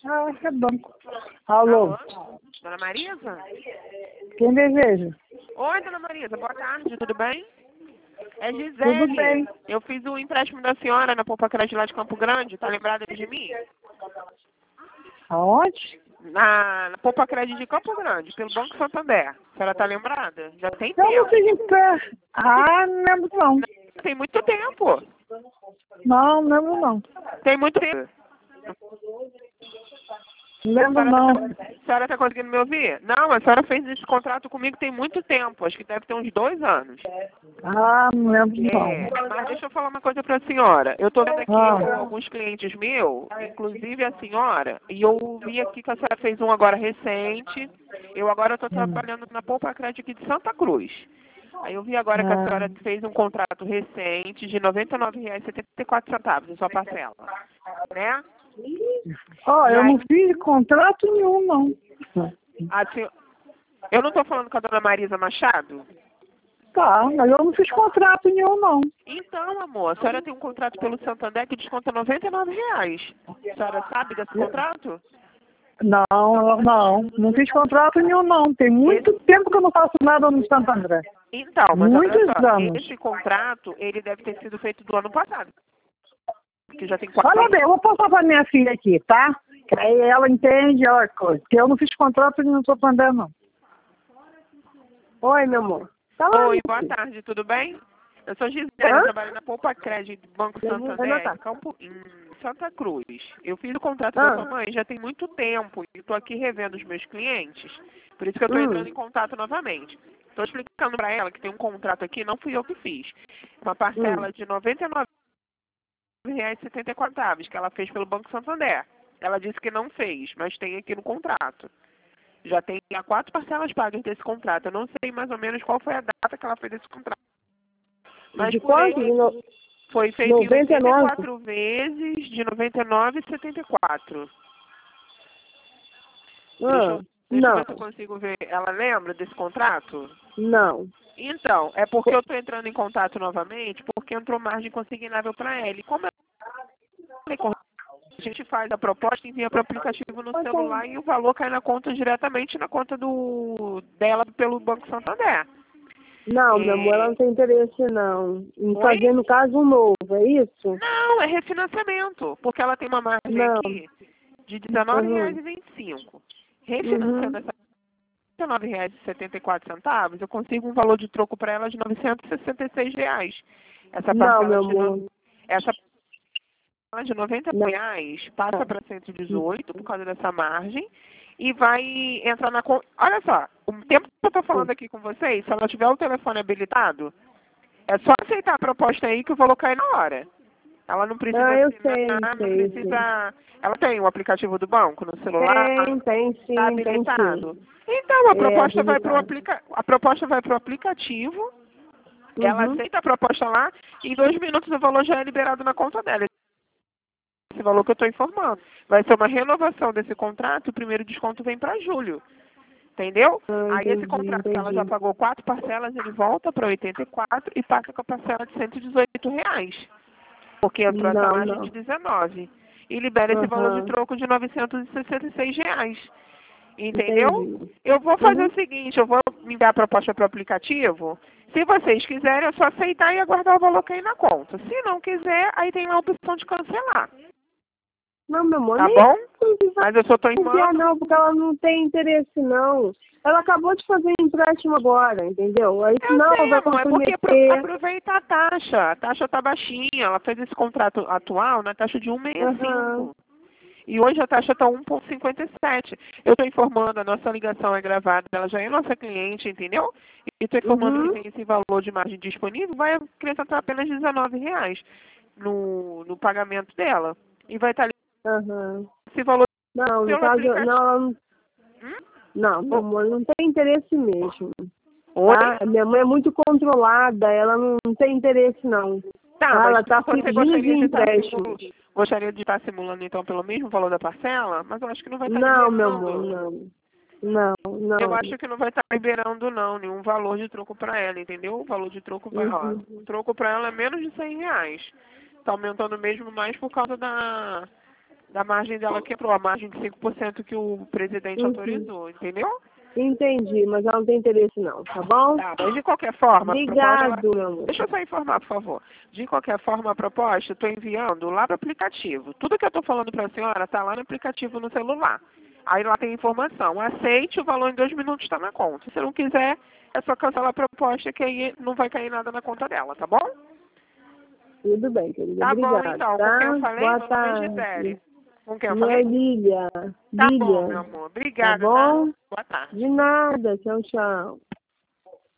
Ah, é bom. Alô? Alô? Dona Marisa? Quem deseja? Oi, Dona Marisa, boa tarde, tudo bem? É Tudo Gisele. bem. Eu fiz o empréstimo da senhora na Poupa Crédito lá de Campo Grande, tá lembrada de mim? Aonde? Na Poupa Crédito de Campo Grande, pelo Banco Santander. A senhora tá lembrada? Já tem Eu não tempo. fiz em pé. Ah, não lembro não. Tem muito tempo. Não lembro não. Tem muito tempo. Não lembro não. A senhora tá conseguindo me ouvir? Não, a senhora fez esse contrato comigo tem muito tempo. Acho que deve ter uns 2 anos. Ah, não lembro É, não. mas deixa eu falar uma coisa pra senhora. Eu tô vendo aqui Ah. alguns clientes meus, inclusive a senhora, e eu vi aqui que a senhora fez um agora recente. Eu agora estou trabalhando na Poupa Crédito aqui de Santa Cruz. Aí eu vi agora que a senhora fez um contrato recente de R$ 99,74 a sua parcela, né? Ó, E eu aí, não fiz contrato nenhum não. eu não estou falando com a dona Marisa Machado? Tá, mas eu não fiz contrato nenhum não. Então, amor, a senhora tem um contrato pelo Santander que desconta R$ 99. A senhora sabe desse contrato? Não fiz contrato nenhum não. Tem muito tempo que eu não faço nada no Santo André. Então, mas olha Muitos só, anos. esse contrato, ele deve ter sido feito do ano passado. Que já tem 4 Olha bem, eu vou passar pra minha filha aqui, tá? Que aí ela entende, ela coisa. Porque eu não fiz contrato nenhum no Santo André não. Oi, meu amor. Tá lá, Oi, minha boa filha. tarde, tudo bem? Eu sou Gisele, Hã? eu trabalho na Poupa Crédito Banco Santander, em Santa Cruz. Eu fiz o contrato da sua mãe já tem muito tempo e estou aqui revendo os meus clientes, por isso que eu estou entrando em contato novamente. Estou explicando para ela que tem um contrato aqui, não fui eu que fiz. Uma parcela de R$ 99,74 que ela fez pelo Banco Santander. Ela disse que não fez, mas tem aqui no contrato. Já tem há 4 parcelas pagas desse contrato. Eu não sei mais ou menos qual foi a data que ela fez esse contrato. Mas De por quanto? ele foi feito em 99? 84 vezes de 99,74. Deixa eu Não, ver se eu consigo ver. Ela lembra desse contrato? não. Então, é porque eu estou entrando em contato novamente, porque entrou margem consignável para ela. E como a gente faz a proposta, envia para o aplicativo no celular e o valor cai na conta diretamente na conta dela pelo Banco Santander. Não, meu amor, ela não tem interesse não. Em Oi? fazer, no caso, um novo, é isso? Não, é refinanciamento, porque ela tem uma margem Não. aqui de R$19,25. Refinanciando essa R$19,74, eu consigo um valor de troco para ela de R$966. Essa Não, parcela meu amor. essa parcela de R$90 passa para 118 por causa dessa margem e vai entrar na conta. Olha só, o tempo que eu estou falando aqui com vocês, se ela tiver o telefone habilitado, é só aceitar a proposta aí que o valor cai na hora. Ela não precisa Ah, eu assinar, não sei. precisa. Ela tem o aplicativo do banco no celular? Tem sim, Está tem habilitado? sim. Então a proposta vai para o habilitado. a proposta vai para o aplicativo. Ela aceita a proposta lá e em 2 minutos o valor já é liberado na conta dela. Esse valor que eu estou informando. Vai ser uma renovação desse contrato, o primeiro desconto vem para julho. Entendeu? Aí esse contrato que ela já pagou 4 parcelas, ele volta para 84 e passa com a parcela de R$118. Porque entrou essa margem de 19. E libera esse valor de troco de R$966. Entendeu? Eu vou fazer o seguinte, eu vou me dar a proposta para o aplicativo. Se vocês quiserem, é só aceitar e aguardar o valor cair na conta. Se não quiser, aí tem a opção de cancelar. Não, meu amor, Tá nem bom? Mas eu só estou enviar informando. não, porque ela não tem interesse não. Ela acabou de fazer empréstimo agora, entendeu? Aí Eu não, sei, vai amor, é porque comprometer. aproveita a taxa. A taxa tá baixinha. Ela fez esse contrato atual na taxa de 1,65. E hoje a taxa está 1,57. Eu estou informando, a nossa ligação é gravada, ela já é nossa cliente, entendeu? E estou informando que tem esse valor de margem disponível, vai acrescentar apenas R$19 no pagamento dela. E vai estar ali esse valor Não, no pelo caso, aplicativo. não, meu amor, não tem interesse mesmo. Oi? Tá? Minha mãe é muito controlada, ela não tem interesse não. Tá, Ela mas está você fingindo de empréstimo. gostaria de estar simulando então pelo mesmo valor da parcela? Mas eu acho que não vai estar Não, liberando. meu amor, não. Não, não. Eu acho que não vai estar liberando não, nenhum valor de troco para ela, entendeu? O valor de troco vai, ó, o troco para ela é menos de R$100. Tá aumentando mesmo mais por causa Da margem dela quebrou, a margem de 5% que o presidente autorizou, entendeu? Entendi, mas ela não tem interesse não, tá bom? Tá, mas de qualquer forma... Obrigado, meu amor. Deixa eu só informar, por favor. De qualquer forma, a proposta eu estou enviando lá para o aplicativo. Tudo que eu estou falando para a senhora está lá no aplicativo no celular. Aí lá tem informação. Aceite, o valor em 2 minutos está na conta. Se não quiser, é só cancelar a proposta que aí não vai cair nada na conta dela, tá bom? Tudo bem, querida. Tá Obrigada, bom, então. tá? Com quem eu falei, Boa meu nome é tarde. Gisele. Com quem eu Não é falei? Lília. Tá Lília. bom, meu amor. Obrigada, Tá bom? Boa tarde. De nada. Tchau, tchau.